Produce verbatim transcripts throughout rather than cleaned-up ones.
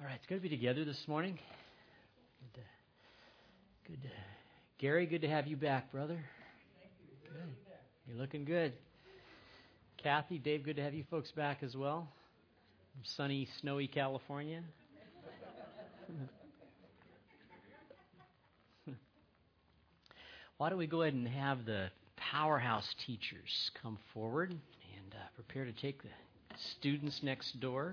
right, it's good to be together this morning. Good, to, good. To, Gary, good to have you back, brother. Thank you. Good. You're looking good. Kathy, Dave, good to have you folks back as well. From sunny, snowy California. Why don't we go ahead and have the powerhouse teachers come forward and uh, prepare to take the students next door.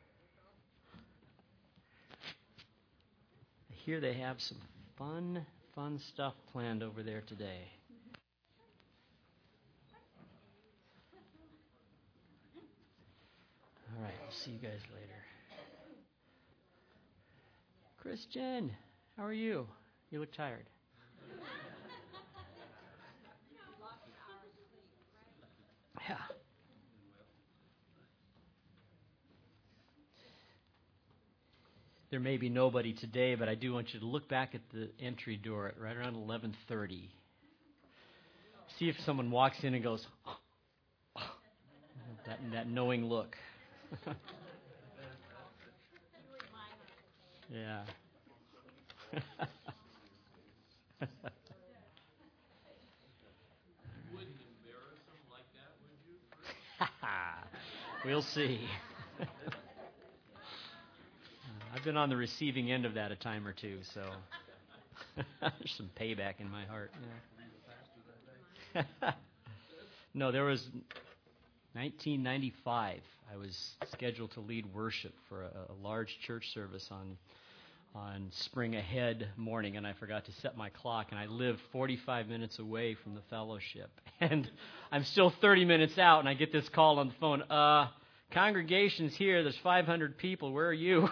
I hear they have some fun, fun stuff planned over there today. All right, I'll see you guys later. Christian, how are you? You look tired. Yeah. There may be nobody today, but I do want you to look back at the entry door at right around eleven thirty. See if someone walks in and goes, oh, oh, that, that knowing look. Yeah. We'll see. I've been on the receiving end of that a time or two, so there's some payback in my heart. Yeah. No, there was nineteen ninety-five. I was scheduled to lead worship for a, a large church service on on Spring Ahead morning, and I forgot to set my clock, and I lived forty-five minutes away from the fellowship. And I'm still thirty minutes out, and I get this call on the phone, uh, congregation's here, there's five hundred people, where are you?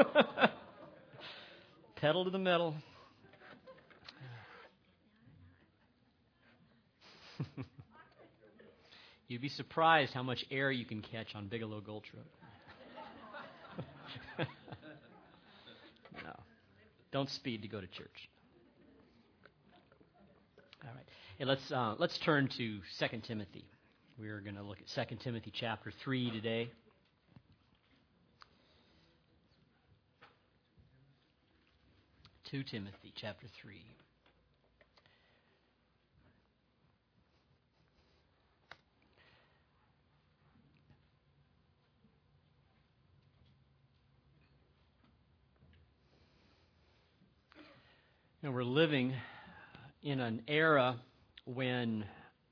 Pedal to the metal. You'd be surprised how much air you can catch on Bigelow Gulch Road. No. Don't speed to go to church. All right. Hey, let's uh, let's turn to Second Timothy. We're going to look at Second Timothy chapter three today. Second Timothy chapter three. And we're living in an era when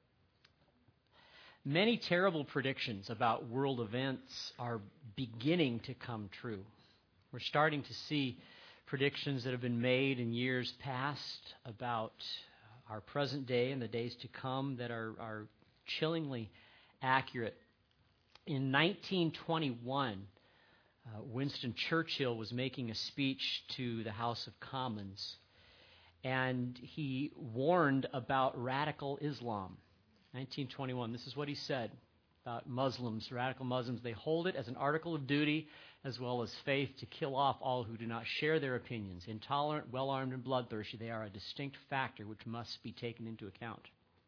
many terrible predictions about world events are beginning to come true. We're starting to see predictions that have been made in years past about our present day and the days to come that are, are chillingly accurate. In nineteen twenty-one, uh, Winston Churchill was making a speech to the House of Commons, and he warned about radical Islam. nineteen twenty-one, this is what he said about Muslims, radical Muslims. They hold it as an article of duty as well as faith to kill off all who do not share their opinions. Intolerant, well-armed, and bloodthirsty, they are a distinct factor which must be taken into account.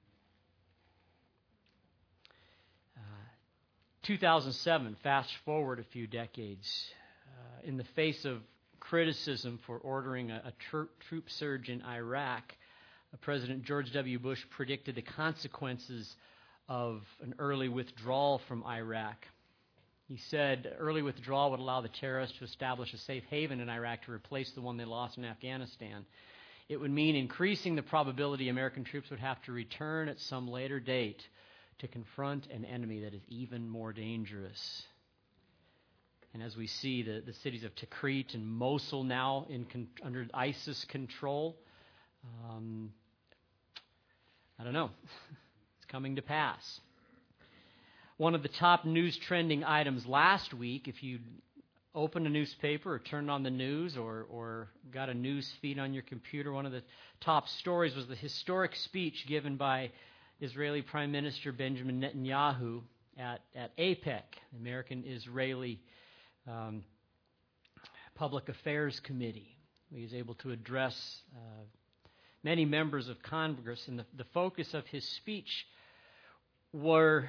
Uh, two thousand seven, fast forward a few decades, uh, in the face of criticism for ordering a, a tro- troop surge in Iraq, uh, President George W. Bush predicted the consequences of an early withdrawal from Iraq. He said early withdrawal would allow the terrorists to establish a safe haven in Iraq to replace the one they lost in Afghanistan. It would mean increasing the probability American troops would have to return at some later date to confront an enemy that is even more dangerous. And as we see, the, the cities of Tikrit and Mosul now in con- under ISIS control, um, I don't know, it's coming to pass. One of the top news trending items last week, if you opened a newspaper or turned on the news or, or got a news feed on your computer, one of the top stories was the historic speech given by Israeli Prime Minister Benjamin Netanyahu at, at AIPAC, the American-Israeli um, Public Affairs Committee. He was able to address uh, many members of Congress, and the, the focus of his speech were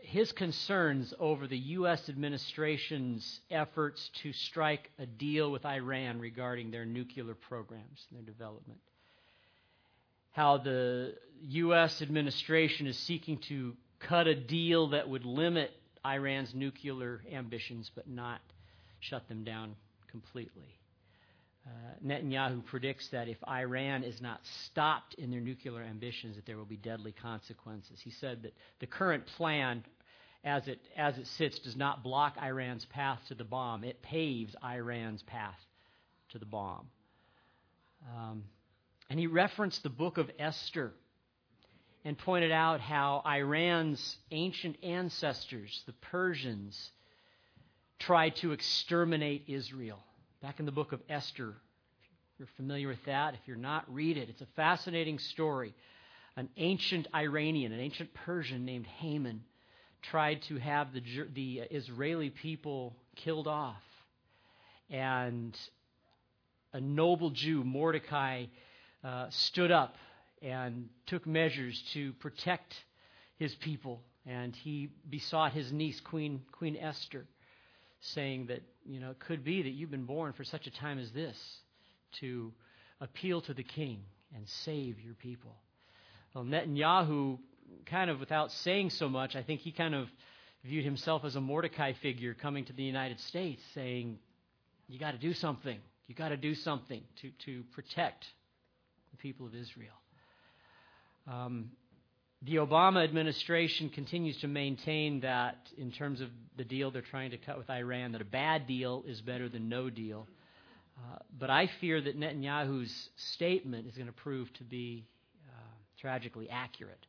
his concerns over the U S administration's efforts to strike a deal with Iran regarding their nuclear programs and their development. How the U S administration is seeking to cut a deal that would limit Iran's nuclear ambitions but not shut them down completely. Uh, Netanyahu predicts that if Iran is not stopped in their nuclear ambitions, that there will be deadly consequences. He said that the current plan, as it as it sits, does not block Iran's path to the bomb. It paves Iran's path to the bomb. Um, and he referenced the book of Esther and pointed out how Iran's ancient ancestors, the Persians, tried to exterminate Israel. Back in the book of Esther, if you're familiar with that, if you're not, read it. It's a fascinating story. An ancient Iranian, an ancient Persian named Haman tried to have the, the Israeli people killed off. And a noble Jew, Mordecai, uh, stood up and took measures to protect his people. And he besought his niece, Queen, Queen Esther, saying that, you know, it could be that you've been born for such a time as this to appeal to the king and save your people. Well, Netanyahu, kind of without saying so much, I think he kind of viewed himself as a Mordecai figure coming to the United States saying, you got to do something. You got to do something to, to protect the people of Israel. Um, The Obama administration continues to maintain that in terms of the deal they're trying to cut with Iran, that a bad deal is better than no deal. Uh, but I fear that Netanyahu's statement is going to prove to be uh, tragically accurate.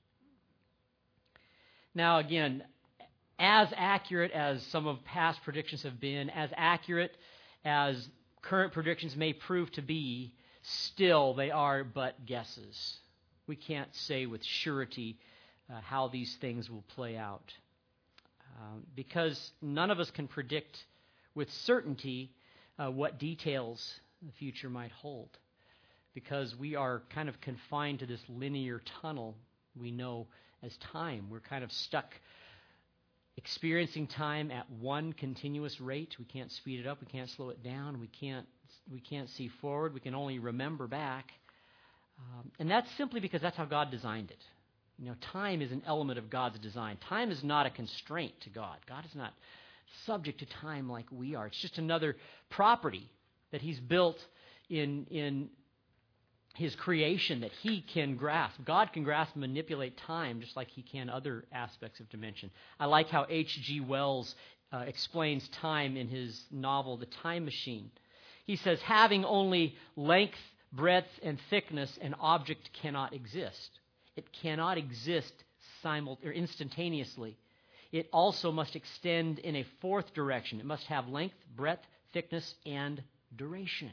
Now, again, as accurate as some of past predictions have been, as accurate as current predictions may prove to be, still they are but guesses. We can't say with surety uh, how these things will play out. Um, because none of us can predict with certainty uh, what details the future might hold. Because we are kind of confined to this linear tunnel we know as time. We're kind of stuck experiencing time at one continuous rate. We can't speed it up. We can't slow it down. We can't, we can't see forward. We can only remember back. Um, and that's simply because that's how God designed it. You know, time is an element of God's design. Time is not a constraint to God. God is not subject to time like we are. It's just another property that He's built in, in His creation that He can grasp. God can grasp and manipulate time just like He can other aspects of dimension. I like how H G Wells uh, explains time in his novel, The Time Machine. He says, having only length, breadth, and thickness, an object cannot exist. It cannot exist simul- or instantaneously. It also must extend in a fourth direction. It must have length, breadth, thickness, and duration.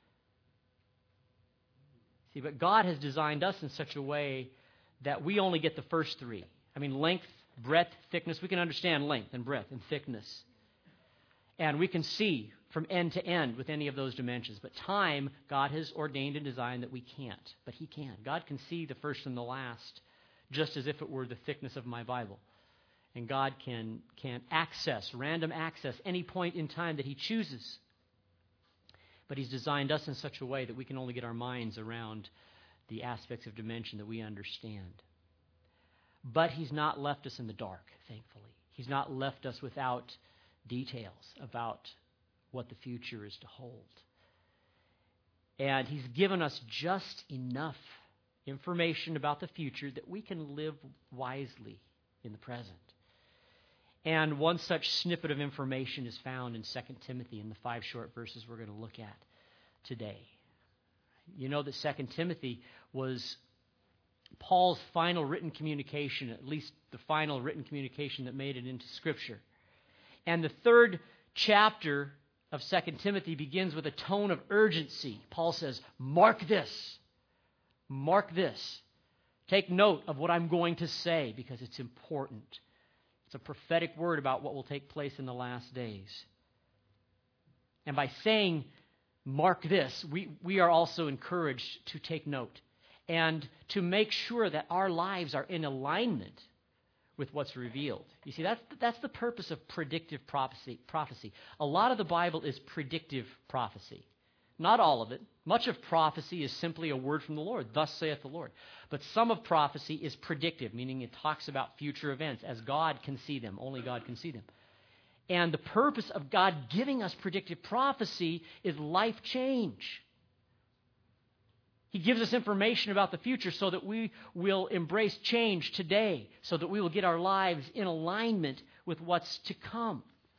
See, but God has designed us in such a way that we only get the first three. I mean, length, breadth, thickness. We can understand length and breadth and thickness. And we can see from end to end with any of those dimensions. But time, God has ordained and designed that we can't. But He can. God can see the first and the last just as if it were the thickness of my Bible. And God can, can access, random access, any point in time that He chooses. But He's designed us in such a way that we can only get our minds around the aspects of dimension that we understand. But He's not left us in the dark, thankfully. He's not left us without details about what the future is to hold. And He's given us just enough information about the future that we can live wisely in the present. And one such snippet of information is found in Second Timothy in the five short verses we're going to look at today. You know that Second Timothy was Paul's final written communication, at least the final written communication that made it into Scripture. And the third chapter of Second Timothy begins with a tone of urgency. Paul says, mark this. Mark this. Take note of what I'm going to say because it's important. It's a prophetic word about what will take place in the last days. And by saying, mark this, we, we are also encouraged to take note and to make sure that our lives are in alignment with what's revealed. You see, that's, that's the purpose of predictive prophecy, prophecy. A lot of the Bible is predictive prophecy. Not all of it. Much of prophecy is simply a word from the Lord, thus saith the Lord. But some of prophecy is predictive, meaning it talks about future events as God can see them. Only God can see them. And the purpose of God giving us predictive prophecy is life change. He gives us information about the future so that we will embrace change today, so that we will get our lives in alignment with what's to come.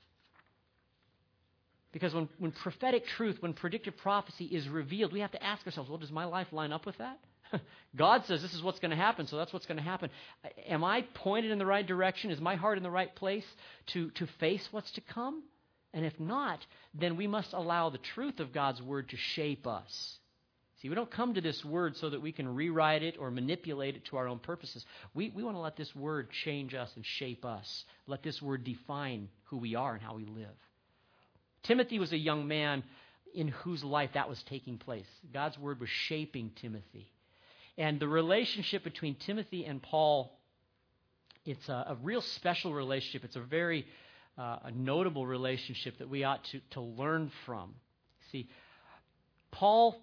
Because when, when prophetic truth, when predictive prophecy is revealed, we have to ask ourselves, well, does my life line up with that? God says this is what's going to happen, so that's what's going to happen. Am I pointed in the right direction? Is my heart in the right place to, to face what's to come? And if not, then we must allow the truth of God's word to shape us. See, we don't come to this word so that we can rewrite it or manipulate it to our own purposes. We, we want to let this word change us and shape us. Let this word define who we are and how we live. Timothy was a young man in whose life that was taking place. God's word was shaping Timothy. And the relationship between Timothy and Paul, it's a, a real special relationship. It's a very uh, a notable relationship that we ought to, to learn from. See, Paul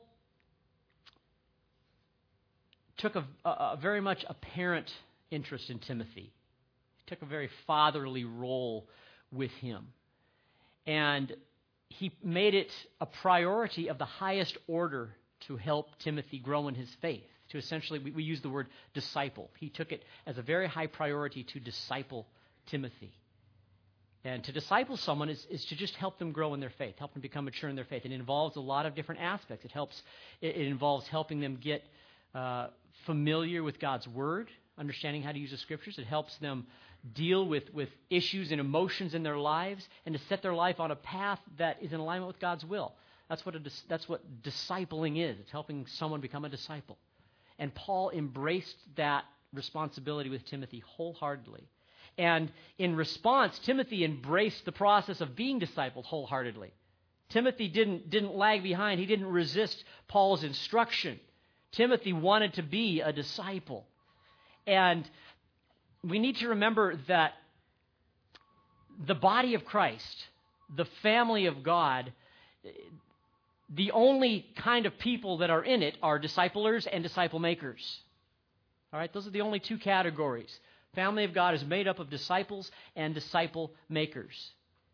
took a, a, a very much apparent interest in Timothy. He took a very fatherly role with him. And he made it a priority of the highest order to help Timothy grow in his faith. To essentially, we, we use the word disciple. He took it as a very high priority to disciple Timothy. And to disciple someone is, is to just help them grow in their faith, help them become mature in their faith. It involves a lot of different aspects. It helps. It, it involves helping them get uh, familiar with God's word, understanding how to use the scriptures. It helps them deal with, with issues and emotions in their lives and to set their life on a path that is in alignment with God's will. That's what a, that's what discipling is. It's helping someone become a disciple. And Paul embraced that responsibility with Timothy wholeheartedly. And in response, Timothy embraced the process of being discipled wholeheartedly. Timothy didn't, didn't lag behind. He didn't resist Paul's instruction. Timothy wanted to be a disciple. And we need to remember that the body of Christ, the family of God, the only kind of people that are in it are disciplers and disciple makers. All right, those are the only two categories. Family of God is made up of disciples and disciple makers.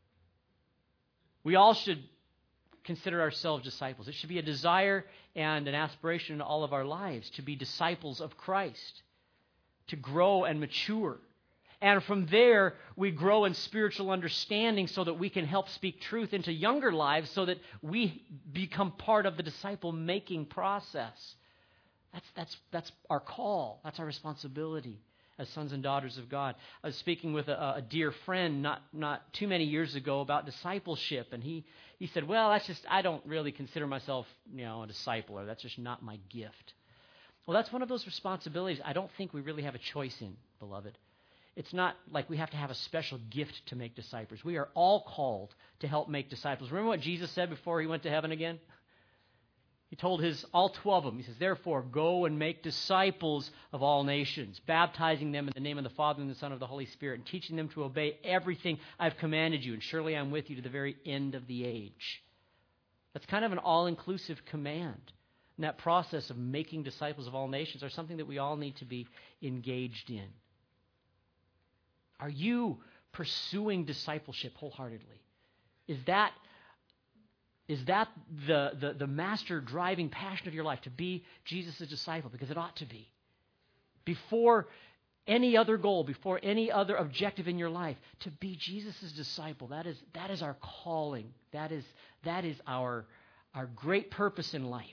We all should consider ourselves disciples. It should be a desire and an aspiration in all of our lives to be disciples of Christ, to grow and mature. And from there, we grow in spiritual understanding so that we can help speak truth into younger lives so that we become part of the disciple-making process. That's, that's, that's our call. That's our responsibility as sons and daughters of God. I was speaking with a, a dear friend not, not too many years ago about discipleship, and he, he said, well, that's just, I don't really consider myself, you know, a discipler. That's just not my gift. Well, that's one of those responsibilities I don't think we really have a choice in, beloved. It's not like we have to have a special gift to make disciples. We are all called to help make disciples. Remember what Jesus said before he went to heaven again? He told his all twelve of them, he says, therefore, go and make disciples of all nations, baptizing them in the name of the Father and the Son and of the Holy Spirit, and teaching them to obey everything I've commanded you, and surely I'm with you to the very end of the age. That's kind of an all-inclusive command. And that process of making disciples of all nations are something that we all need to be engaged in. Are you pursuing discipleship wholeheartedly? Is that, is that the, the, the master driving passion of your life, to be Jesus' disciple? Because it ought to be. Before any other goal, before any other objective in your life, to be Jesus' disciple, that is, that is our calling. That is, that is our, our great purpose in life.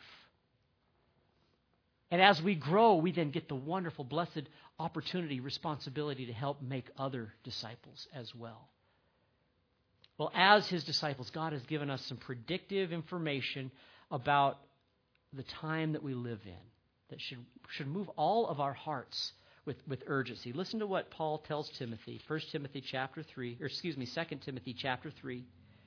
And as we grow, we then get the wonderful, blessed opportunity, responsibility to help make other disciples as well. Well, as his disciples, God has given us some predictive information about the time that we live in that should, should move all of our hearts with, with urgency. Listen to what Paul tells Timothy, First Timothy chapter three, or excuse me, Second Timothy chapter three.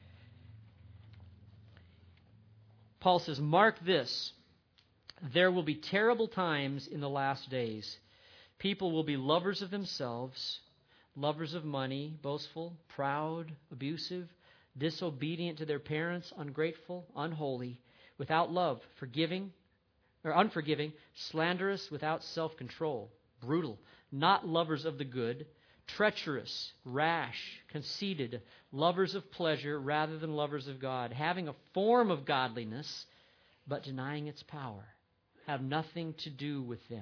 Paul says, mark this, there will be terrible times in the last days. People will be lovers of themselves, lovers of money, boastful, proud, abusive, disobedient to their parents, ungrateful, unholy, without love, forgiving, or unforgiving, slanderous, without self-control, brutal, not lovers of the good, treacherous, rash, conceited, lovers of pleasure rather than lovers of God, having a form of godliness, but denying its power, have nothing to do with them.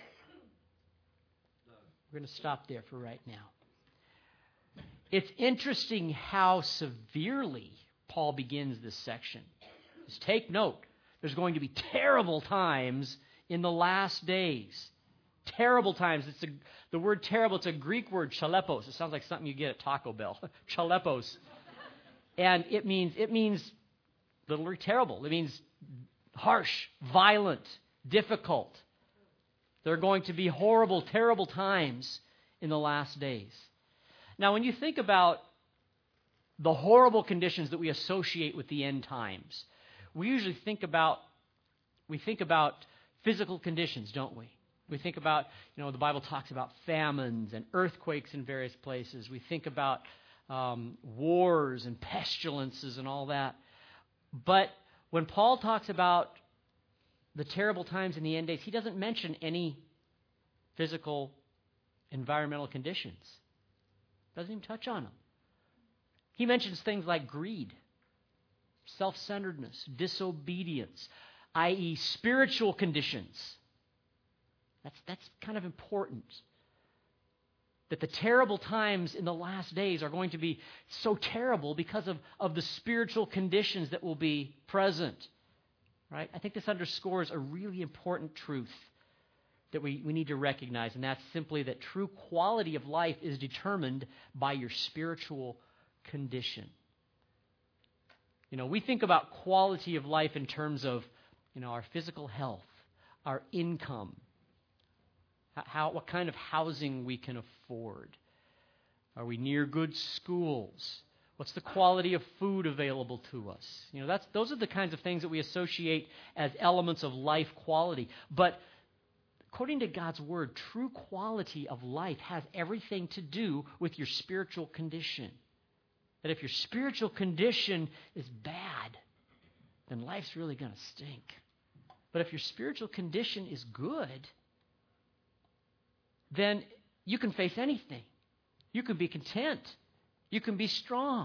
We're going to stop there for right now. It's interesting how severely Paul begins this section. Just take note. There's going to be terrible times in the last days. Terrible times. It's a, the word terrible, it's a Greek word, chalepos. It sounds like something you get at Taco Bell. Chalepos. And it means, it means literally terrible. It means harsh, violent, difficult. There are going to be horrible, terrible times in the last days. Now, when you think about the horrible conditions that we associate with the end times, we usually think about, we think about physical conditions, don't we? We think about, you know, the Bible talks about famines and earthquakes in various places. We think about um, wars and pestilences and all that. But when Paul talks about the terrible times in the end days, he doesn't mention any physical, environmental conditions. Doesn't even touch on them. He mentions things like greed, self-centeredness, disobedience, that is spiritual conditions. That's, that's kind of important. That the terrible times in the last days are going to be so terrible because of, of the spiritual conditions that will be present. Right? I think this underscores a really important truth that we, we need to recognize, and that's simply that true quality of life is determined by your spiritual condition. You know, we think about quality of life in terms of, you know, our physical health, our income, how, what kind of housing we can afford. Are we near good schools? What's the quality of food available to us? You know, that's those are the kinds of things that we associate as elements of life quality. But according to God's word, true quality of life has everything to do with your spiritual condition. That if your spiritual condition is bad, then life's really going to stink. But if your spiritual condition is good, then you can face anything. You can be content. You can be strong.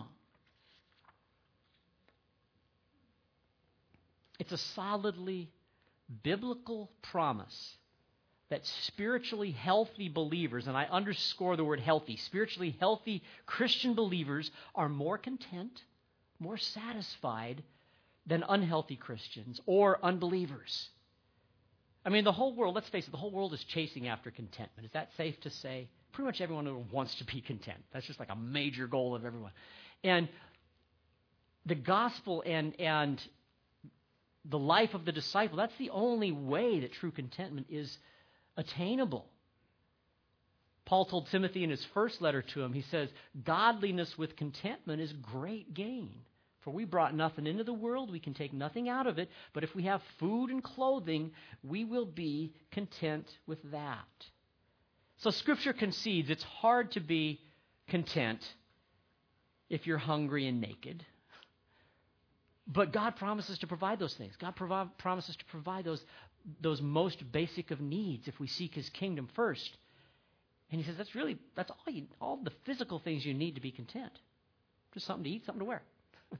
It's a solidly biblical promise that spiritually healthy believers, and I underscore the word healthy, spiritually healthy Christian believers are more content, more satisfied than unhealthy Christians or unbelievers. I mean, the whole world, let's face it, the whole world is chasing after contentment. Is that safe to say? Pretty much everyone wants to be content. That's just like a major goal of everyone. And the gospel and, and the life of the disciple, that's the only way that true contentment is attainable. Paul told Timothy in his first letter to him, he says, godliness with contentment is great gain. For we brought nothing into the world, we can take nothing out of it, but if we have food and clothing, we will be content with that. So Scripture concedes it's hard to be content if you're hungry and naked. But God promises to provide those things. God provi- promises to provide those, those most basic of needs if we seek His kingdom first. And He says that's really, that's all, you, all the physical things you need to be content. Just something to eat, something to wear.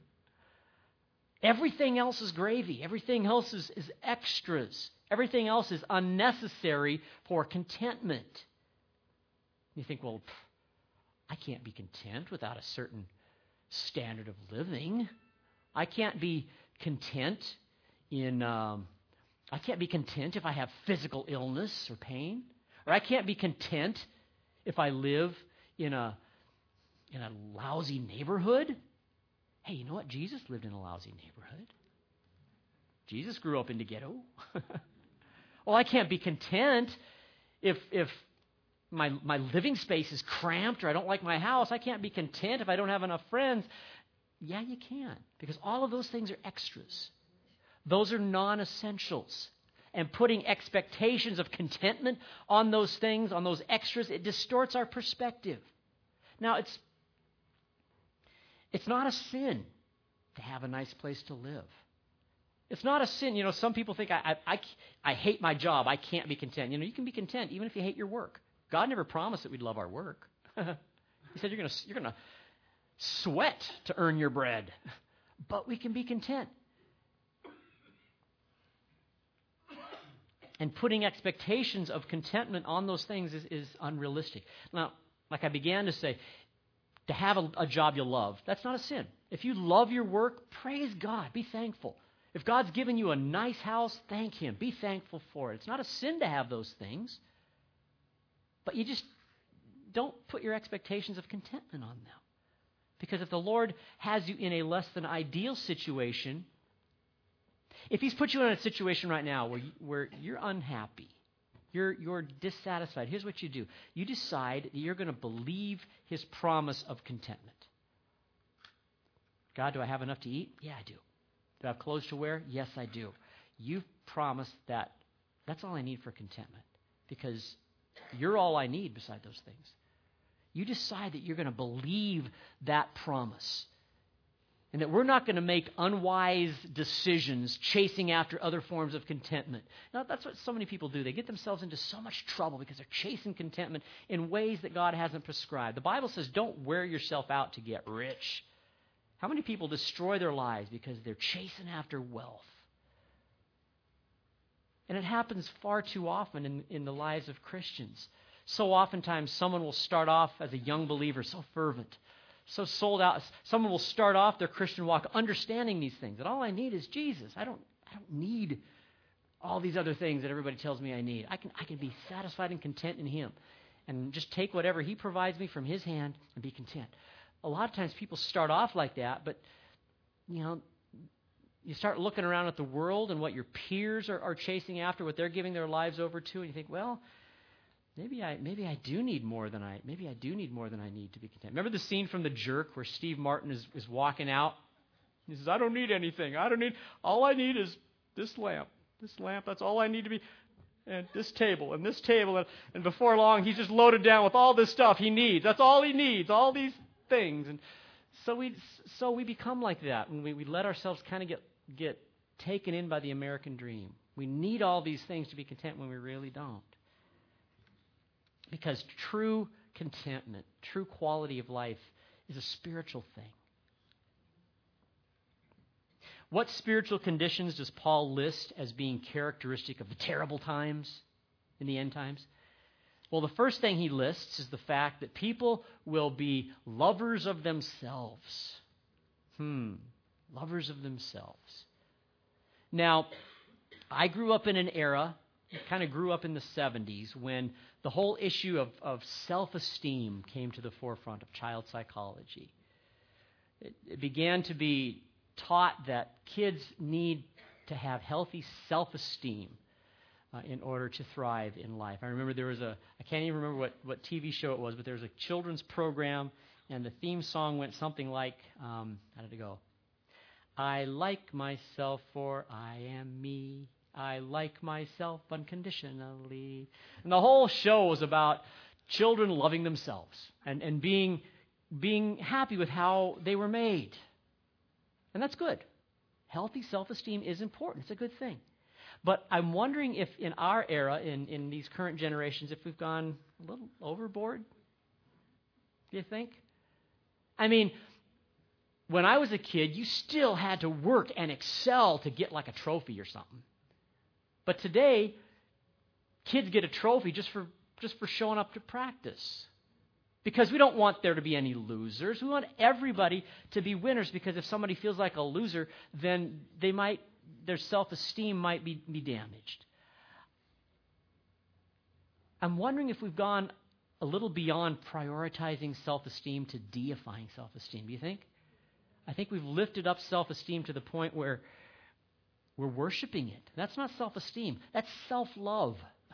Everything else is gravy. Everything else is, is extras. Everything else is unnecessary for contentment. You think, well, I can't be content without a certain standard of living. I can't be content in, um, I can't be content if I have physical illness or pain. Or I can't be content if I live in a, in a lousy neighborhood. Hey, you know what? Jesus lived in a lousy neighborhood. Jesus grew up in the ghetto. Well, I can't be content if if my my living space is cramped or I don't like my house. I can't be content if I don't have enough friends. Yeah, you can, because all of those things are extras. Those are non-essentials. And putting expectations of contentment on those things, on those extras, it distorts our perspective. Now, it's it's not a sin to have a nice place to live. It's not a sin. You know, some people think, I, I, I, I hate my job. I can't be content. You know, you can be content even if you hate your work. God never promised that we'd love our work. He said you're going to you're going to sweat to earn your bread. But we can be content. And putting expectations of contentment on those things is, is unrealistic. Now, like I began to say, to have a, a job you love, that's not a sin. If you love your work, praise God. Be thankful. If God's given you a nice house, thank Him. Be thankful for it. It's not a sin to have those things. But you just don't put your expectations of contentment on them. Because if the Lord has you in a less than ideal situation, if He's put you in a situation right now where, you, where you're unhappy, you're, you're dissatisfied, here's what you do. You decide that you're going to believe His promise of contentment. God, do I have enough to eat? Yeah, I do. Do I have clothes to wear? Yes, I do. You've promised that that's all I need for contentment because you're all I need beside those things. You decide that you're going to believe that promise and that we're not going to make unwise decisions chasing after other forms of contentment. Now, that's what so many people do. They get themselves into so much trouble because they're chasing contentment in ways that God hasn't prescribed. The Bible says don't wear yourself out to get rich. How many people destroy their lives because they're chasing after wealth? And it happens far too often in, in the lives of Christians. So oftentimes someone will start off as a young believer, so fervent, so sold out. Someone will start off their Christian walk understanding these things, that all I need is Jesus. I don't, I don't need all these other things that everybody tells me I need. I can, I can be satisfied and content in Him and just take whatever He provides me from His hand and be content. A lot of times people start off like that, but, you know, you start looking around at the world and what your peers are, are chasing after, what they're giving their lives over to, and you think, well, maybe I maybe I do need more than I maybe I do need more than I need to be content. Remember the scene from The Jerk where Steve Martin is, is walking out? He says, I don't need anything. I don't need, all I need is this lamp. This lamp, that's all I need to be. And this table, and this table. And, and before long, he's just loaded down with all this stuff he needs. That's all he needs, all these things. And so we so we become like that when we, we let ourselves kind of get get taken in by the American dream. We need all these things to be content when we really don't. Because true contentment, true quality of life is a spiritual thing. What spiritual conditions does Paul list as being characteristic of the terrible times in the end times? Well, the first thing he lists is the fact that people will be lovers of themselves. Hmm, lovers of themselves. Now, I grew up in an era, kind of grew up in the seventies, when the whole issue of, of self-esteem came to the forefront of child psychology. It, it began to be taught that kids need to have healthy self-esteem uh, in order to thrive in life. I remember there was a, I can't even remember what, what T V show it was, but there was a children's program, and the theme song went something like, um, how did it go? I like myself for I am me. I like myself unconditionally. And the whole show was about children loving themselves and, and being, being happy with how they were made. And that's good. Healthy self-esteem is important. It's a good thing. But I'm wondering if in our era, in, in these current generations, if we've gone a little overboard. Do you think? I mean, when I was a kid, you still had to work and excel to get like a trophy or something. But today, kids get a trophy just for just for showing up to practice. Because we don't want there to be any losers. We want everybody to be winners, because if somebody feels like a loser, then they might their self-esteem might be, be damaged. I'm wondering if we've gone a little beyond prioritizing self-esteem to deifying self-esteem. Do you think? I think we've lifted up self-esteem to the point where we're worshiping it. That's not self-esteem. That's self-love.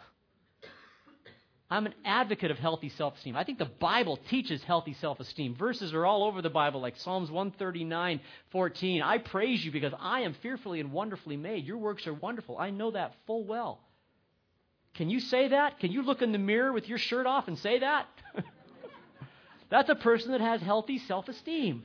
I'm an advocate of healthy self-esteem. I think the Bible teaches healthy self-esteem. Verses are all over the Bible, like Psalms one thirty-nine, fourteen. I praise you because I am fearfully and wonderfully made. Your works are wonderful. I know that full well. Can you say that? Can you look in the mirror with your shirt off and say that? That's a person that has healthy self-esteem.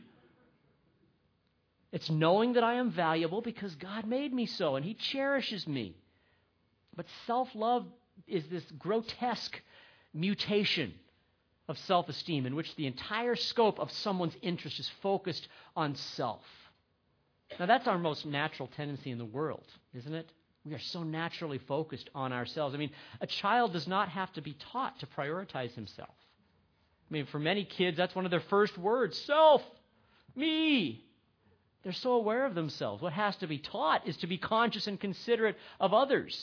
It's knowing that I am valuable because God made me so and He cherishes me. But self-love is this grotesque mutation of self-esteem in which the entire scope of someone's interest is focused on self. Now, that's our most natural tendency in the world, isn't it? We are so naturally focused on ourselves. I mean, a child does not have to be taught to prioritize himself. I mean, for many kids, that's one of their first words, self, me. They're so aware of themselves. What has to be taught is to be conscious and considerate of others.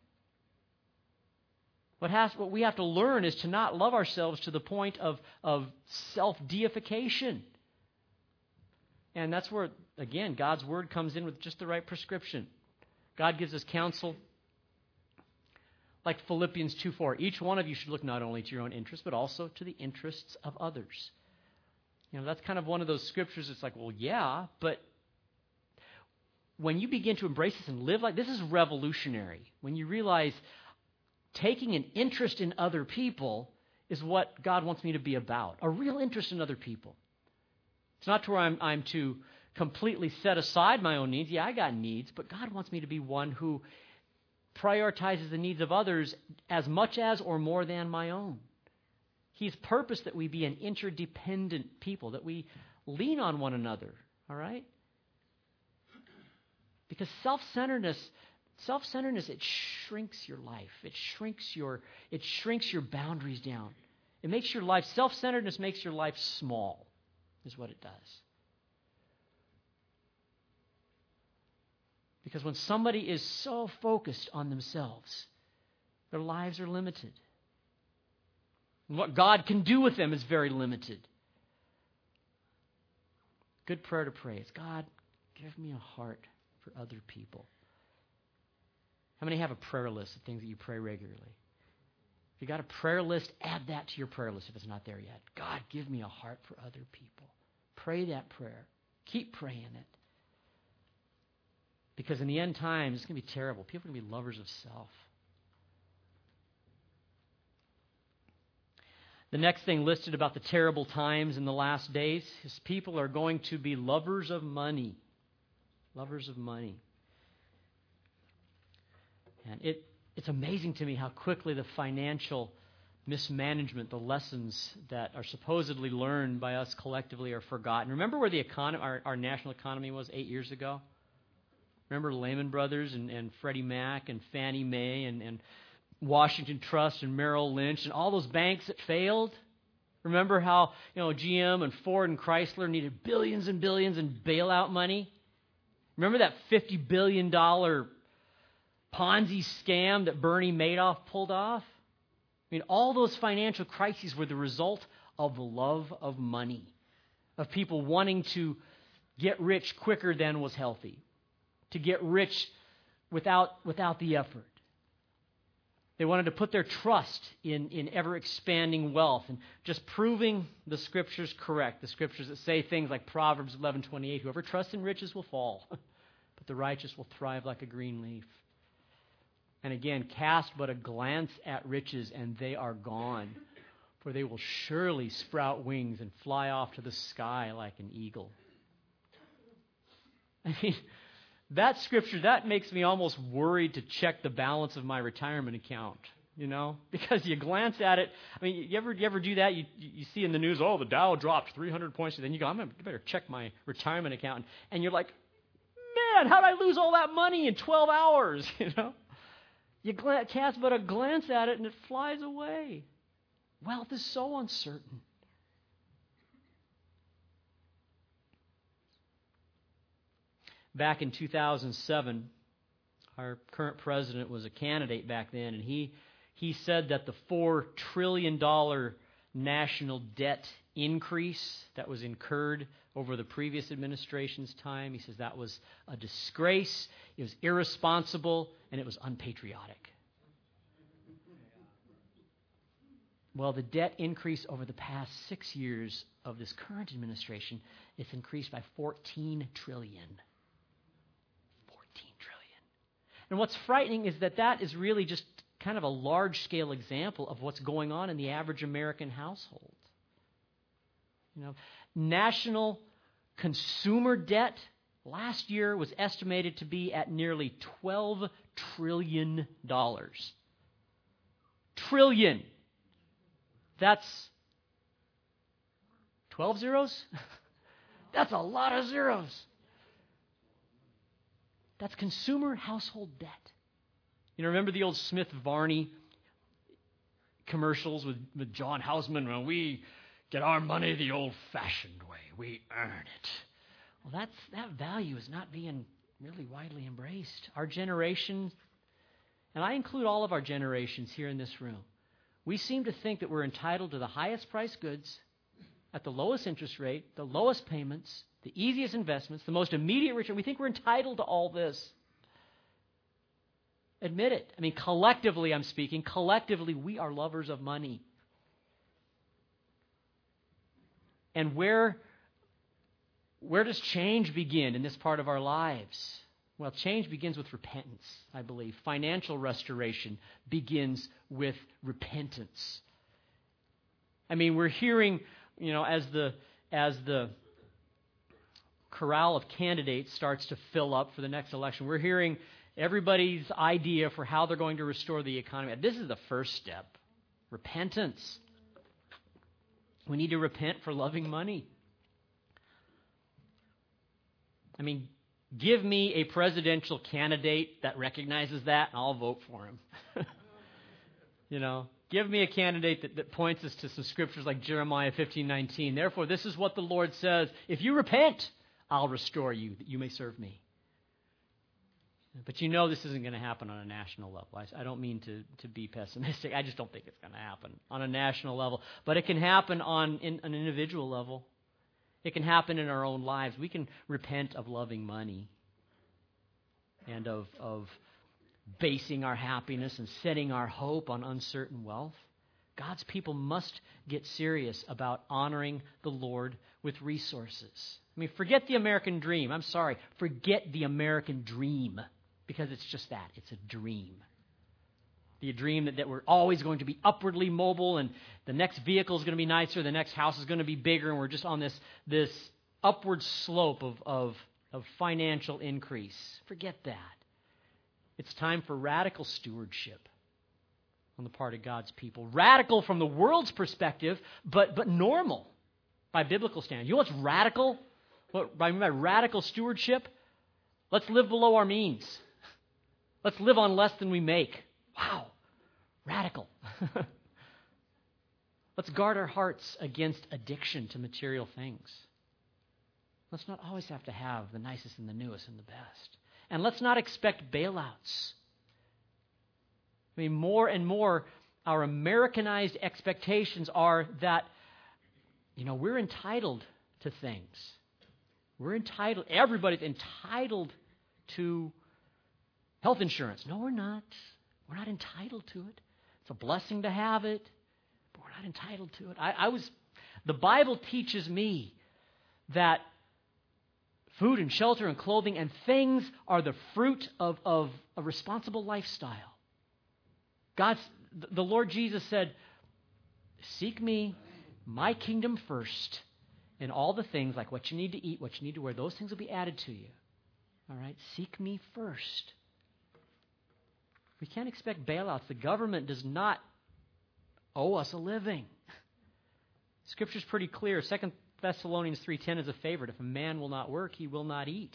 What, has, what we have to learn is to not love ourselves to the point of, of self-deification. And that's where, again, God's Word comes in with just the right prescription. God gives us counsel like Philippians two four. Each one of you should look not only to your own interests, but also to the interests of others. You know, that's kind of one of those scriptures that's like, well, yeah, but when you begin to embrace this and live like this is revolutionary. When you realize taking an interest in other people is what God wants me to be about. A real interest in other people. It's not to where I'm, I'm to completely set aside my own needs. Yeah, I got needs, but God wants me to be one who prioritizes the needs of others as much as or more than my own. He's purposed that we be an interdependent people, that we lean on one another, all right? Because self-centeredness, self-centeredness, it shrinks your life. It shrinks your, it shrinks your boundaries down. It makes your life, self-centeredness makes your life small, is what it does. Because when somebody is so focused on themselves, their lives are limited. And what God can do with them is very limited. Good prayer to pray is, God, give me a heart for other people. How many have a prayer list of things that you pray regularly? If you got a prayer list, add that to your prayer list if it's not there yet. God, give me a heart for other people. Pray that prayer. Keep praying it. Because in the end times, it's going to be terrible. People are going to be lovers of self. The next thing listed about the terrible times in the last days is people are going to be lovers of money. Lovers of money. And it, it's amazing to me how quickly the financial mismanagement, the lessons that are supposedly learned by us collectively are forgotten. Remember where the economy, our, our national economy was eight years ago? Remember Lehman Brothers and, and Freddie Mac and Fannie Mae and, and Washington Trust and Merrill Lynch and all those banks that failed? Remember how, you know, G M and Ford and Chrysler needed billions and billions in bailout money? Remember that fifty billion dollars Ponzi scam that Bernie Madoff pulled off? I mean, all those financial crises were the result of the love of money, of people wanting to get rich quicker than was healthy, to get rich without, without the effort. They wanted to put their trust in, in ever-expanding wealth and just proving the Scriptures correct, the Scriptures that say things like Proverbs eleven twenty-eight, whoever trusts in riches will fall, but the righteous will thrive like a green leaf. And again, cast but a glance at riches, and they are gone, for they will surely sprout wings and fly off to the sky like an eagle. I mean, that scripture, that makes me almost worried to check the balance of my retirement account, you know? Because you glance at it, I mean, you ever you ever do that? You you see in the news, oh, the Dow dropped three hundred points, and then you go, I'm gonna better check my retirement account. And you're like, man, how did I lose all that money in twelve hours, you know? You cast but a glance at it, and it flies away. Wealth is so uncertain. Back in two thousand seven, our current president was a candidate back then, and he he said that the four trillion dollars national debt increase that was incurred over the previous administration's time, he says that was a disgrace, it was irresponsible, and it was unpatriotic. Well, the debt increase over the past six years of this current administration, it's increased by fourteen trillion dollars. fourteen trillion dollars. And what's frightening is that that is really just kind of a large-scale example of what's going on in the average American household. You know, national consumer debt last year was estimated to be at nearly twelve trillion dollars. Trillion. That's twelve zeros? That's a lot of zeros. That's consumer household debt. You know, remember the old Smith Varney commercials with, with John Houseman? When we get our money the old-fashioned way, we earn it. Well, that's that value is not being really widely embraced. Our generation, and I include all of our generations here in this room, we seem to think that we're entitled to the highest priced goods at the lowest interest rate, the lowest payments, the easiest investments, the most immediate return. We think we're entitled to all this. Admit it. I mean, collectively, I'm speaking, collectively, we are lovers of money. And where, where does change begin in this part of our lives? Well, change begins with repentance, I believe. Financial restoration begins with repentance. I mean, we're hearing, you know, as the as the corral of candidates starts to fill up for the next election, we're hearing everybody's idea for how they're going to restore the economy. This is the first step. Repentance. We need to repent for loving money. I mean, give me a presidential candidate that recognizes that, and I'll vote for him. You know, give me a candidate that, that points us to some scriptures like Jeremiah fifteen nineteen. Therefore, this is what the Lord says: if you repent, I'll restore you, that you may serve me. But you know this isn't going to happen on a national level. I, I don't mean to, to be pessimistic. I just don't think it's going to happen on a national level. But it can happen on in, an individual level. It can happen in our own lives. We can repent of loving money and of, of basing our happiness and setting our hope on uncertain wealth. God's people must get serious about honoring the Lord with resources. I mean, forget the American dream. I'm sorry. Forget the American dream, because it's just that. It's a dream. The dream that, that we're always going to be upwardly mobile, and the next vehicle is going to be nicer, the next house is going to be bigger, and we're just on this, this upward slope of, of, of financial increase. Forget that. It's time for radical stewardship on the part of God's people. Radical from the world's perspective, but, but normal by biblical standards. You know what's radical? What I mean by radical stewardship? Let's live below our means. Let's live on less than we make. Wow, radical. Let's guard our hearts against addiction to material things. Let's not always have to have the nicest and the newest and the best. And let's not expect bailouts. I mean, more and more, our Americanized expectations are that, you know, we're entitled to things. We're entitled, everybody's entitled to health insurance. No, we're not. We're not entitled to it. It's a blessing to have it, but we're not entitled to it. I, I was, the Bible teaches me that food and shelter and clothing and things are the fruit of, of a responsible lifestyle. God's, the Lord Jesus said, seek me, my kingdom first, and all the things like what you need to eat, what you need to wear, those things will be added to you. All right? Seek me first. We can't expect bailouts. The government does not owe us a living. Scripture's pretty clear. Second Thessalonians three ten is a favorite. If a man will not work, he will not eat.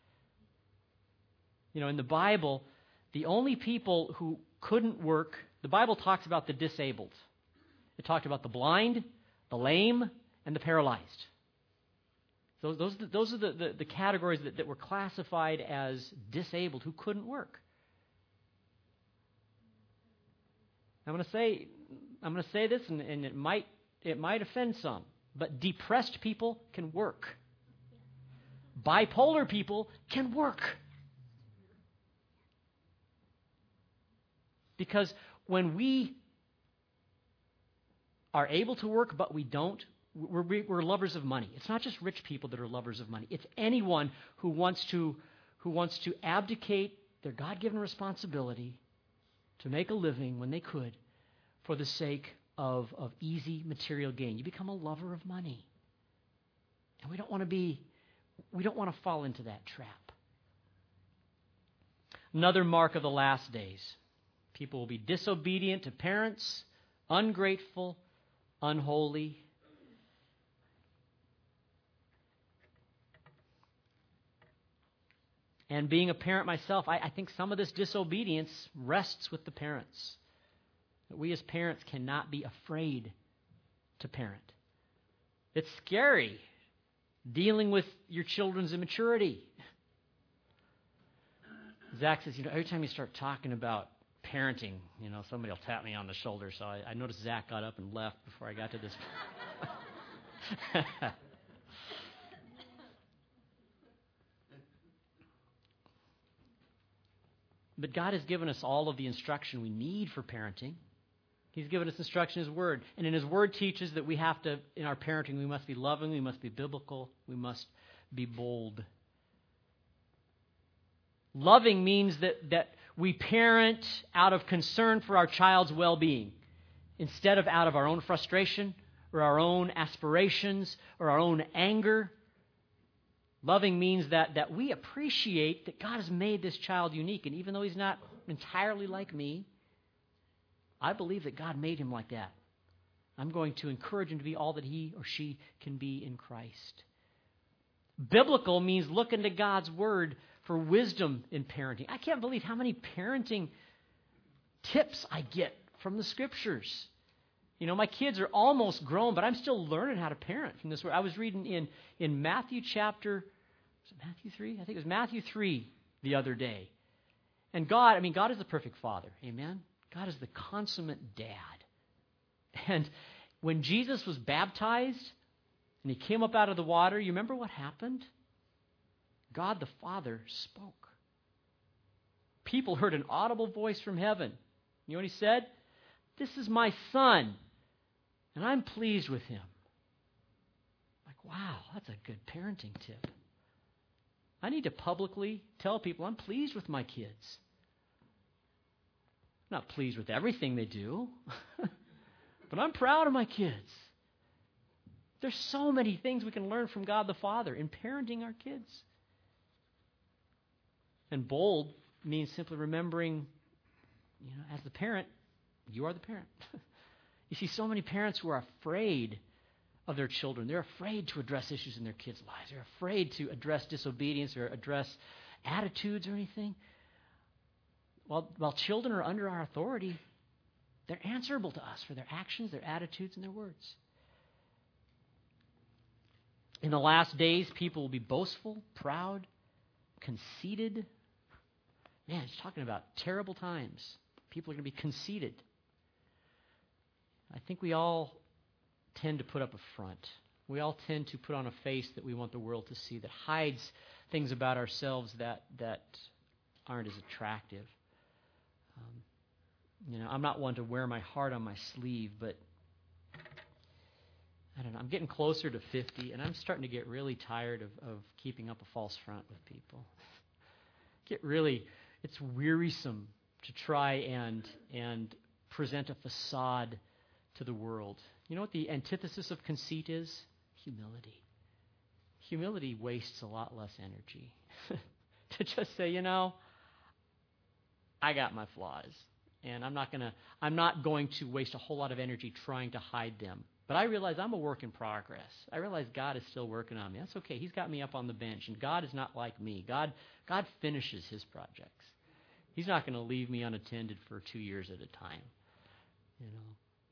You know, in the Bible, the only people who couldn't work, the Bible talks about the disabled. It talked about the blind, the lame, and the paralyzed. Those, those, those are the, the, the categories that, that were classified as disabled, who couldn't work. I'm going to say, I'm going to say this, and, and it might it might offend some, but depressed people can work. Bipolar people can work. Because when we are able to work but we don't, we're, we're lovers of money. It's not just rich people that are lovers of money. It's anyone who wants to who wants to abdicate their God-given responsibility to make a living when they could for the sake of, of easy material gain. You become a lover of money. And we don't want to be, we don't want to fall into that trap. Another mark of the last days. People will be disobedient to parents, ungrateful, unholy. And being a parent myself, I, I think some of this disobedience rests with the parents. That we as parents cannot be afraid to parent. It's scary dealing with your children's immaturity. Zach says, you know, every time you start talking about parenting, you know, somebody will tap me on the shoulder. So I, I noticed Zach got up and left before I got to this. But God has given us all of the instruction we need for parenting. He's given us instruction in His Word. And in His Word teaches that we have to, in our parenting, we must be loving, we must be biblical, we must be bold. Loving means that, that we parent out of concern for our child's well-being instead of out of our own frustration or our own aspirations or our own anger. Loving means that, that we appreciate that God has made this child unique. And even though he's not entirely like me, I believe that God made him like that. I'm going to encourage him to be all that he or she can be in Christ. Biblical means looking to God's Word for wisdom in parenting. I can't believe how many parenting tips I get from the Scriptures. You know, my kids are almost grown, but I'm still learning how to parent from this Word. I was reading in, in Matthew chapter, was it Matthew three? I think it was Matthew three the other day. And God, I mean, God is the perfect Father. Amen? God is the consummate dad. And when Jesus was baptized and he came up out of the water, you remember what happened? God the Father spoke. People heard an audible voice from heaven. You know what he said? This is my son, and I'm pleased with him. Like, wow, that's a good parenting tip. I need to publicly tell people I'm pleased with my kids. I'm not pleased with everything they do, but I'm proud of my kids. There's so many things we can learn from God the Father in parenting our kids. And bold means simply remembering, you know, as the parent, you are the parent. You see so many parents who are afraid of their children. They're afraid to address issues in their kids' lives. They're afraid to address disobedience or address attitudes or anything. While, while children are under our authority, they're answerable to us for their actions, their attitudes, and their words. In the last days, people will be boastful, proud, conceited. Man, he's talking about terrible times. People are going to be conceited. I think we all tend to put up a front. We all tend to put on a face that we want the world to see, that hides things about ourselves that, that aren't as attractive. Um, you know, I'm not one to wear my heart on my sleeve, but I don't know. I'm getting closer to fifty, and I'm starting to get really tired of, of keeping up a false front with people. Get really, it's wearisome to try and and present a facade to the world. You know what the antithesis of conceit is? Humility. Humility wastes a lot less energy. To just say, you know, I got my flaws, and I'm not gonna I'm not going to waste a whole lot of energy trying to hide them. But I realize I'm a work in progress. I realize God is still working on me. That's okay. He's got me up on the bench, and God is not like me. God God finishes His projects. He's not going to leave me unattended for two years at a time. You know.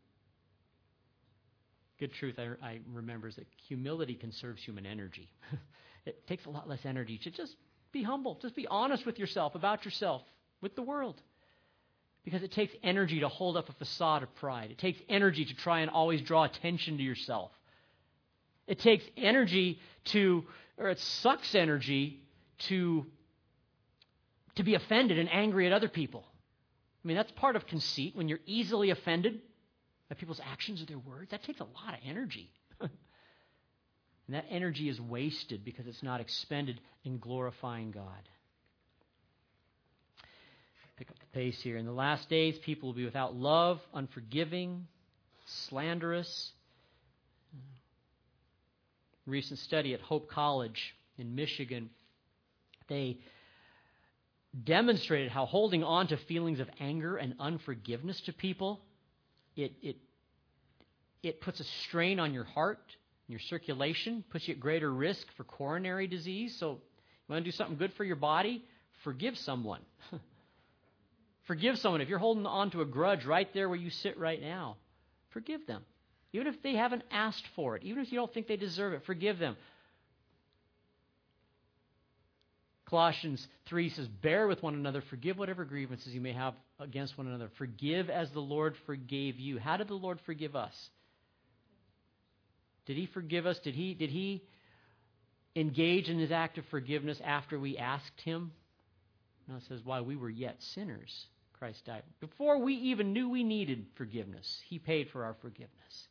Good truth I, I remember is that humility conserves human energy. It takes a lot less energy to just be humble. Just be honest with yourself, about yourself, with the world. Because it takes energy to hold up a facade of pride. It takes energy to try and always draw attention to yourself. It takes energy to, or it sucks energy to, to be offended and angry at other people. I mean, that's part of conceit. When you're easily offended by people's actions or their words, that takes a lot of energy. And that energy is wasted because it's not expended in glorifying God. Pick up the pace here. In the last days, people will be without love, unforgiving, slanderous. recent study at Hope College in Michigan, they demonstrated how holding on to feelings of anger and unforgiveness to people, it it it puts a strain on your heart, your circulation, puts you at greater risk for coronary disease. So you want to do something good for your body? Forgive someone. Forgive someone. If you're holding on to a grudge right there where you sit right now, forgive them. Even if they haven't asked for it, even if you don't think they deserve it, forgive them. Colossians three says, bear with one another, forgive whatever grievances you may have against one another. Forgive as the Lord forgave you. How did the Lord forgive us? Did he forgive us? Did he, did he engage in his act of forgiveness after we asked him? No, it says, while we were yet sinners, Christ died. Before we even knew we needed forgiveness, he paid for our forgiveness.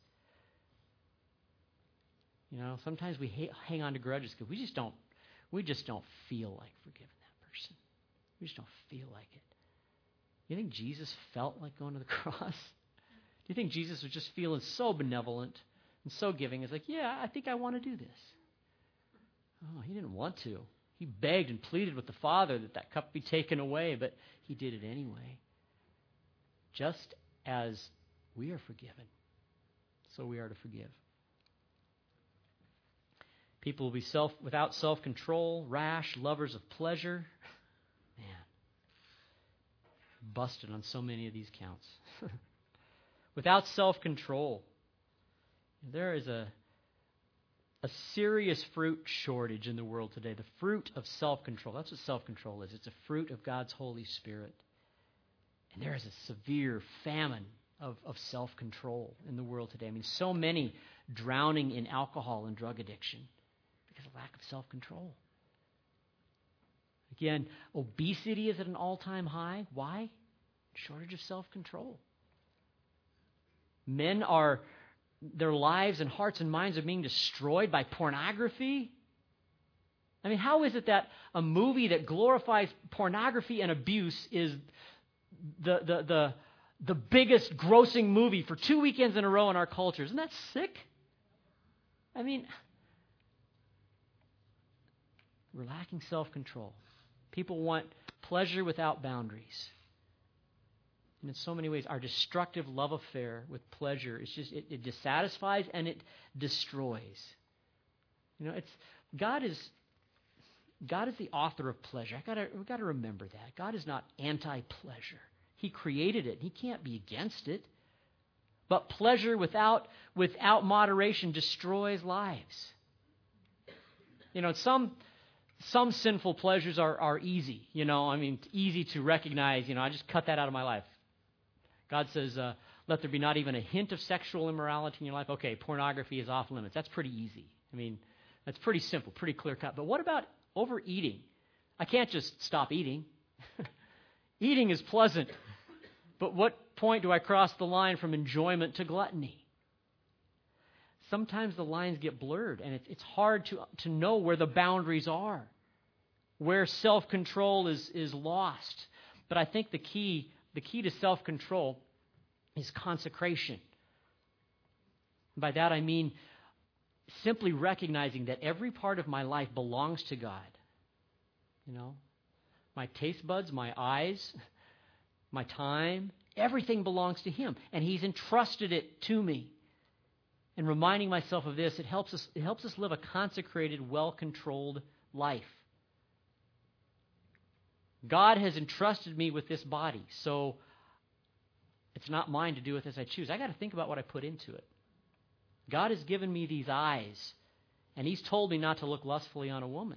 You know, sometimes we ha- hang on to grudges because we just don't, we just don't feel like forgiving that person. We just don't feel like it. You think Jesus felt like going to the cross? Do you think Jesus was just feeling so benevolent and so giving? It's like, yeah, I think I want to do this. Oh, he didn't want to. He begged and pleaded with the Father that that cup be taken away, but he did it anyway. Just as we are forgiven, so we are to forgive. People will be self without self-control, rash, lovers of pleasure. Man, busted on so many of these counts. Without self-control. There is a, a serious fruit shortage in the world today. The fruit of self-control. That's what self-control is. It's a fruit of God's Holy Spirit. And there is a severe famine of, of self-control in the world today. I mean, so many drowning in alcohol and drug addiction because of lack of self-control. Again, obesity is at an all-time high. Why? Shortage of self-control. Men are, their lives and hearts and minds are being destroyed by pornography. I mean, how is it that a movie that glorifies pornography and abuse is the the the, the biggest grossing movie for two weekends in a row in our culture? Isn't that sick? I mean, we're lacking self-control. People want pleasure without boundaries. And in so many ways, our destructive love affair with pleasure is just, it, it dissatisfies and it destroys. You know, it's God is God is the author of pleasure. I gotta we gotta remember that. God is not anti-pleasure. He created it. He can't be against it. But pleasure without without moderation destroys lives. You know, some some sinful pleasures are, are easy. You know, I mean, it's easy to recognize. You know, I just cut that out of my life. God says, uh, let there be not even a hint of sexual immorality in your life. Okay, pornography is off limits. That's pretty easy. I mean, that's pretty simple, pretty clear cut. But what about overeating? I can't just stop eating. Eating is pleasant. But what point do I cross the line from enjoyment to gluttony? Sometimes the lines get blurred, and it's, it's hard to, to know where the boundaries are, where self-control is, is lost. But I think the key, the key to self-control is consecration. By that I mean simply recognizing that every part of my life belongs to God. You know, my taste buds, my eyes, my time, everything belongs to Him, and He's entrusted it to me. And reminding myself of this, it helps us, it helps us live a consecrated, well-controlled life. God has entrusted me with this body, so it's not mine to do with as I choose. I got to think about what I put into it. God has given me these eyes, and He's told me not to look lustfully on a woman.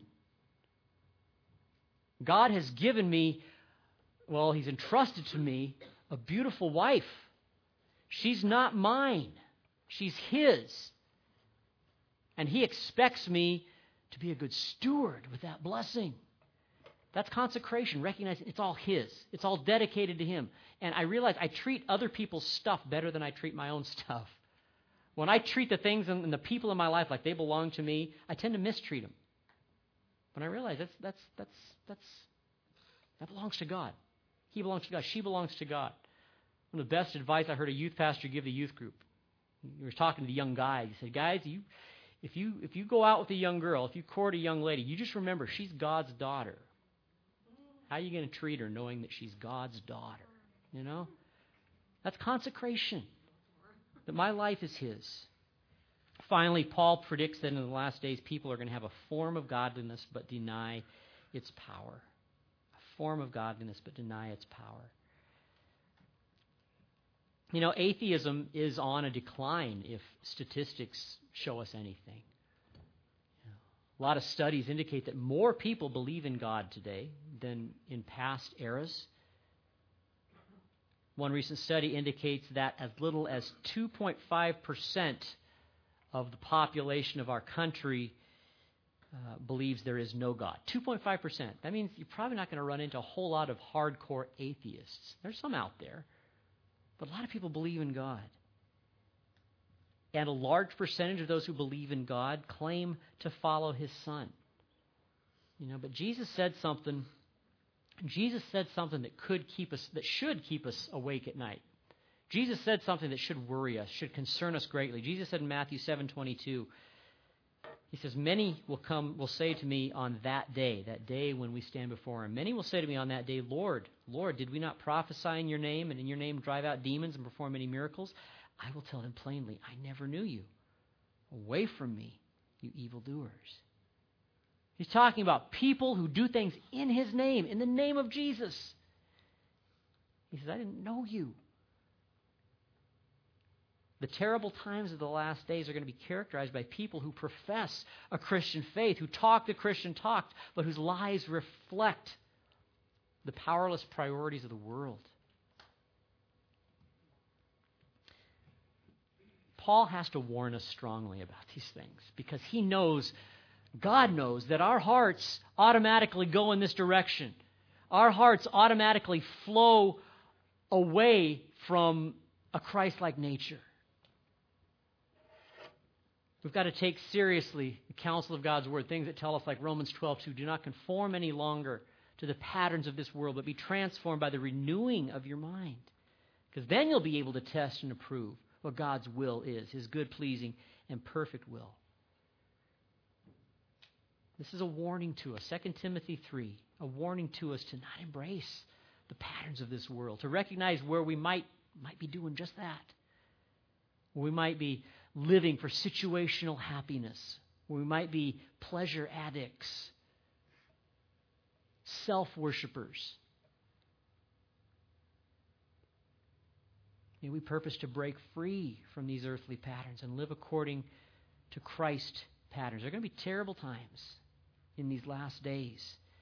God has given me, well, He's entrusted to me a beautiful wife. She's not mine. She's His. And He expects me to be a good steward with that blessing. That's consecration, recognizing it's all His. It's all dedicated to Him. And I realize I treat other people's stuff better than I treat my own stuff. When I treat the things and the people in my life like they belong to me, I tend to mistreat them. But I realize that's that's that's that's that belongs to God. He belongs to God. She belongs to God. One of the best advice I heard a youth pastor give the youth group. He was talking to the young guys. He said, "Guys, you, If you if you go out with a young girl, if you court a young lady, you just remember she's God's daughter. How are you going to treat her knowing that she's God's daughter? You know? That's consecration. That my life is His. Finally, Paul predicts that in the last days people are going to have a form of godliness but deny its power. A form of godliness but deny its power. You know, atheism is on a decline if statistics show us anything. A lot of studies indicate that more people believe in God today than in past eras. One recent study indicates that as little as two point five percent of the population of our country uh, believes there is no God. two point five percent. That means you're probably not going to run into a whole lot of hardcore atheists. There's some out there. But a lot of people believe in God. And a large percentage of those who believe in God claim to follow His Son. You know, but Jesus said something, Jesus said something that could keep us, that should keep us awake at night. Jesus said something that should worry us, should concern us greatly. Jesus said in Matthew seven twenty-two, He says, many will come, will say to me on that day, that day when we stand before Him, many will say to me on that day, Lord, Lord, did we not prophesy in your name and in your name drive out demons and perform many miracles? I will tell them plainly, I never knew you. Away from me, you evildoers. He's talking about people who do things in His name, in the name of Jesus. He says, I didn't know you. The terrible times of the last days are going to be characterized by people who profess a Christian faith, who talk the Christian talk, but whose lives reflect the powerless priorities of the world. Paul has to warn us strongly about these things because he knows, God knows, that our hearts automatically go in this direction. Our hearts automatically flow away from a Christ-like nature. We've got to take seriously the counsel of God's Word, things that tell us like Romans twelve two, do not conform any longer to the patterns of this world, but be transformed by the renewing of your mind. Because then you'll be able to test and approve what God's will is, His good, pleasing, and perfect will. This is a warning to us. Second Timothy three, a warning to us to not embrace the patterns of this world, to recognize where we might, might be doing just that. Where we might be living for situational happiness, where we might be pleasure addicts, self-worshipers. May we purpose to break free from these earthly patterns and live according to Christ patterns. There are going to be terrible times in these last days.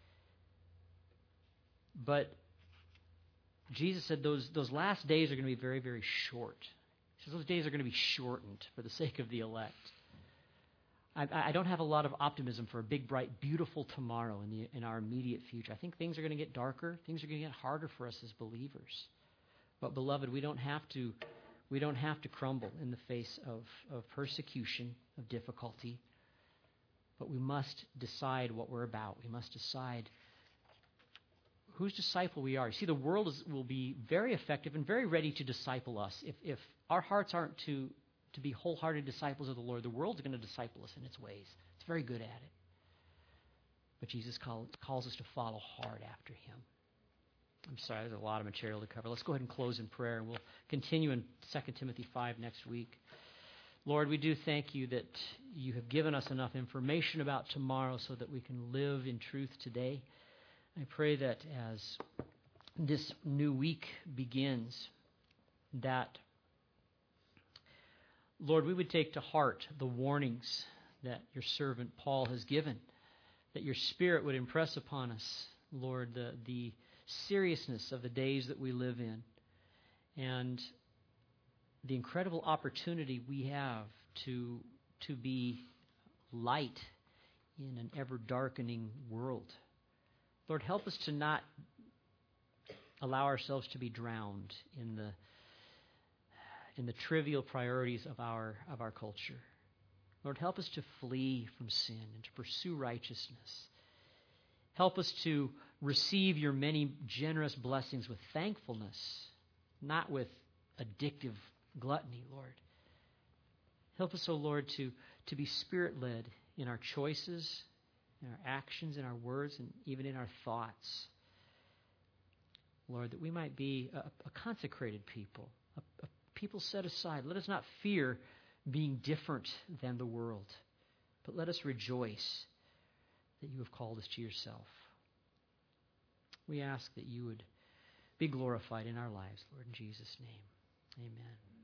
But Jesus said those, those last days are going to be very, very short. He says those days are going to be shortened for the sake of the elect. I, I don't have a lot of optimism for a big, bright, beautiful tomorrow in, the, in our immediate future. I think things are going to get darker. Things are going to get harder for us as believers. But, beloved, we don't have to, we don't have to crumble in the face of, of persecution, of difficulty. But we must decide what we're about. We must decide whose disciple we are. You see, the world is, will be very effective and very ready to disciple us. If, if our hearts aren't to, to be wholehearted disciples of the Lord, the world's going to disciple us in its ways. It's very good at it. But Jesus call, calls us to follow hard after Him. I'm sorry, there's a lot of material to cover. Let's go ahead and close in prayer, and we'll continue in Second Timothy five next week. Lord, we do thank You that You have given us enough information about tomorrow so that we can live in truth today. I pray that as this new week begins, that, Lord, we would take to heart the warnings that Your servant Paul has given, that Your Spirit would impress upon us, Lord, the, the seriousness of the days that we live in and the incredible opportunity we have to, to be light in an ever-darkening world. Lord, help us to not allow ourselves to be drowned in the in the trivial priorities of our of our culture. Lord, help us to flee from sin and to pursue righteousness. Help us to receive Your many generous blessings with thankfulness, not with addictive gluttony, Lord. Help us, O Lord, to, to be Spirit-led in our choices, in our actions, in our words, and even in our thoughts. Lord, that we might be a, a consecrated people, a, a people set aside. Let us not fear being different than the world, but let us rejoice that you have called us to yourself. We ask that you would be glorified in our lives, Lord, in Jesus' name. Amen.